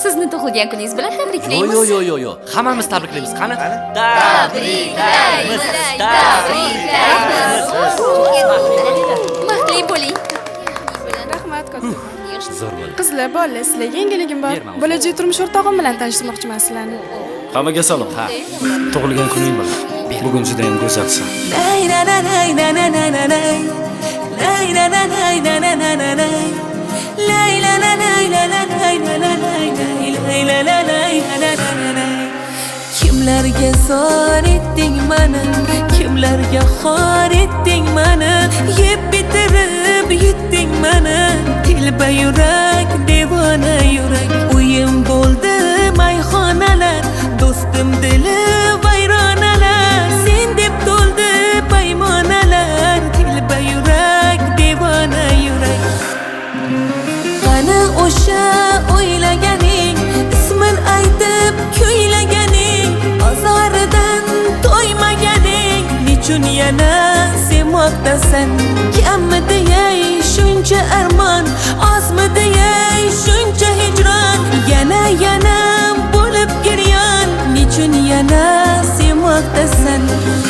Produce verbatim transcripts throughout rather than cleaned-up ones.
Sizni tug'ilgan kuningiz bilan tabriklaymiz. Yo yo yo yo, hammamiz tabriklaymiz. Qani? Tabriklaymiz. Tabriklaymiz. Baxtli bo'ling. Rahmat katta. Zo'r bo'ldi. Qizlar, bolalar, sizlarga yangiligim bor. Berma, Bo'lajak turmush o'rtog'im bilan tanishtirmoqchiman sizlarni. Hammaga salom. Ha. Tug'ilgan kuning bilan. Bugun juda ham go'zalsan. Lay la la lay la la la la lay. Lay la la lay la la la la lay. Lay la la lay la la lay la la lay. Lay la la lay la la la lay. Kimlarga zor etding mani, kimlarga xor etding mani, yeb bitirib yutding mani. Tilba yurak, devona yurak, uyim bo'ldi mayxonalar, do'stim dili vayronalar, sen deb to'ldi paymonalar. Tilba yurak, devona yurak. Qani o'sha o'ylaganing, ismin aytib kuylaganing, azoridan to'ymaganing, nechun yana sevmoqdasan? Kammi deyay shuncha armon, ozmi deyay shuncha hijron, yana yana bo'lib giryon, nechun yana sevmoqdasan?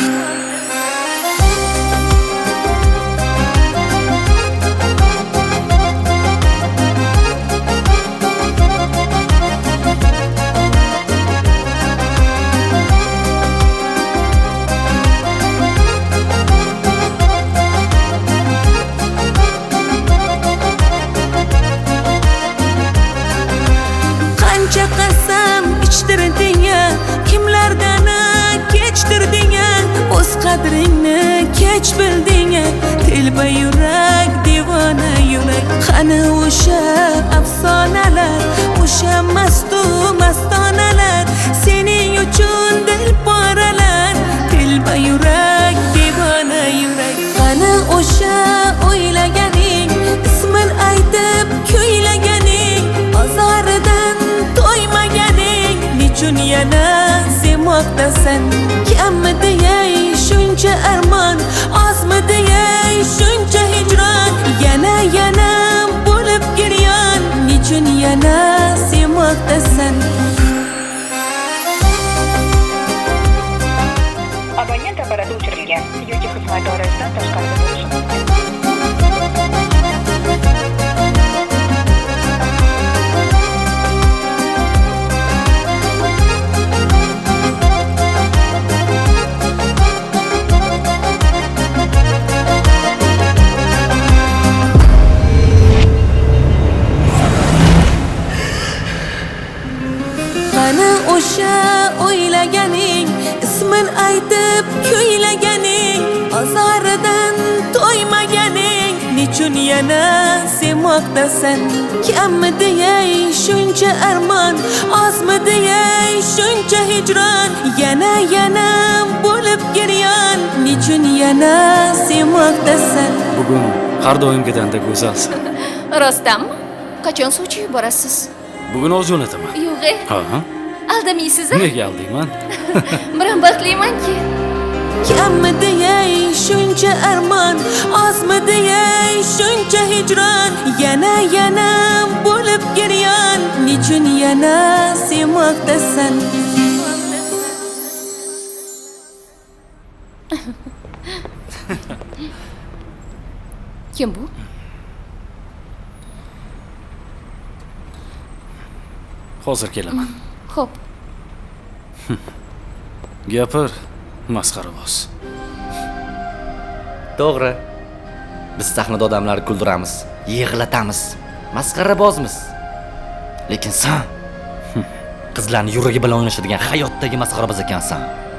Qancha qasam ichtirding, kimlardan kechtirding, o'z qadringni kech bilding. Tilba yurak, devona yurak. Qani o'sha afsonalar, o'sha mastu mastonalar, sening uchun dil poralar. Tilba yurak, devona yurak. Qani o'sha o'ylaganing, ismin aytib kuylaganing, azoridan to'ymaganing, nechun yana sevmoqdasan? Kammi deyay shuncha armon, ozmi deyay shuncha hijron, yana yana bo'lib giryon, nechun yana sevmoqdasan? Abonent apparati o'chirilgan yoki xizmat doirasidan tashqarida bo'lishi mumkin. Qani o'sha o'ylaganing, ismin aytib kuylaganing, azoridan to'ymaganing, nechun yana sevmoqdasan? Kammi deyay shuncha armon, ozmi deyay shuncha hijron, yana yana bo'lib giryon, nechun yana sevmoqdasan? Bugun har doimgidanda go'zalsan. Rostdanmi? Qachon suvchi yuborasiz? Bugun o'z jo'nataman. Yo'q, Ha, ha. aldamaysiz. Nega aldayman? Biram baxtlimanki. Kammi deyay shuncha armon, ozmi deyay shuncha hijron, yana yana bo'lib giryon, nechun yana sevmoqdasan? Kim bu? Hozir kelaman. Xo'p. Gapir, masxaraboz. To'g'ri. Biz sahnada odamlarni kuldiramiz, yig'latamiz, masxarabozmiz. Lekin sen qizlarning yuragi bilan o'ynashadigan hayotdagi masxaraboz ekansan.